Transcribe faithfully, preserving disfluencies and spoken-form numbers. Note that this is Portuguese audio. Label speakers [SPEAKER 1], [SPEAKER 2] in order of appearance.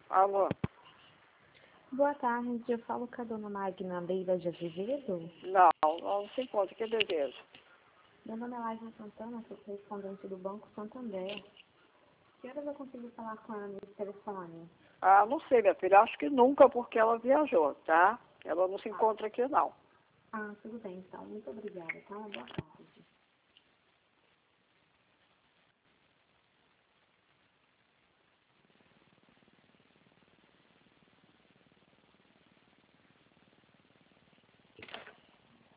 [SPEAKER 1] Alô?
[SPEAKER 2] Boa tarde, eu falo com a dona Magna Leila de Azevedo.
[SPEAKER 1] Não, não se encontra. Que desejo?
[SPEAKER 2] Meu nome é Laila Santana, sou correspondente do Banco Santander. Que horas eu consigo falar com ela nesse telefone?
[SPEAKER 1] Ah, não sei, minha filha. Acho que nunca, porque ela viajou, tá? Ela não se encontra aqui, não.
[SPEAKER 2] Ah, tudo bem, então. Muito obrigada, tá? Uma boa tarde.